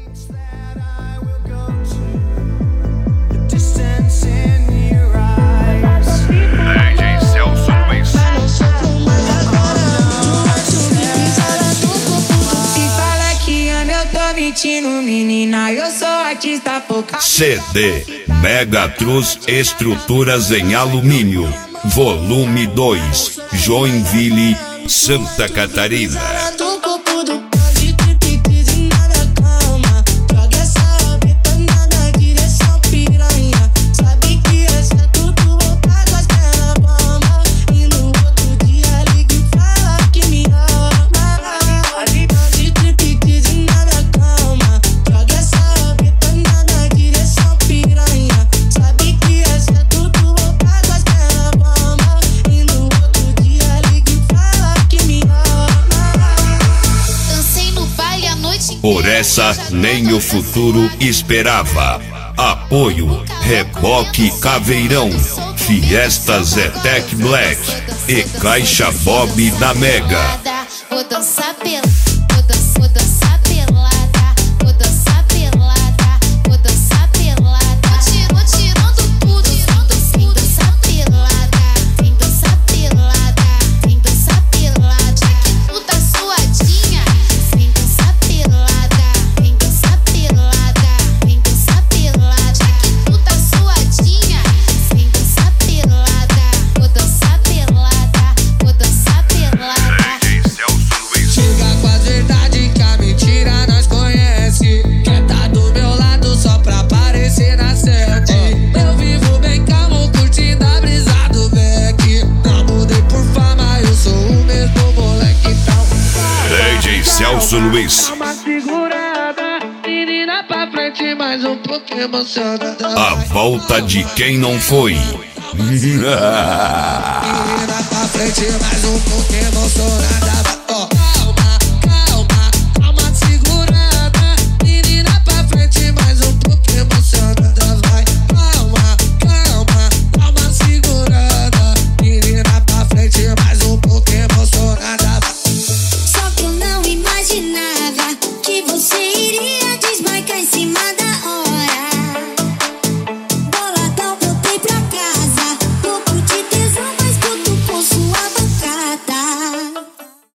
Menina, eu sou artista focada. CD Mega Cruz Estruturas em Alumínio, Volume 2, Joinville, Santa Catarina. Por essa nem o futuro esperava. Apoio Reboque Caveirão, Fiesta Zetec Black e Caixa Bob da Mega. Vou dançar pelada, vou dançar pelada, vou dançar pelada, vou dançar pelada. Vou tirando tudo, vem dançar pelada, vem dançar pelada, vem dançar pelada. Que tu tá suadinha, vem dançar pelada, vem dançar pelada, vem dançar pelada. Que tu tá suadinha, vem dançar pelada, vou dançar pelada, vou dançar pelada. Chega com a verdade que a mentira nós conhece. Quer tá do meu lado só pra aparecer na sete. Eu vivo bem calmo, curtindo a brisa do Beck. Não mudei por fama, eu sou o mesmo moleque tal. DJ Celso Luiz. Dá uma segurada, menina pra frente, mais um pouco emocionada. A volta de quem não foi. Menina pra frente, mais um pouco emocionada.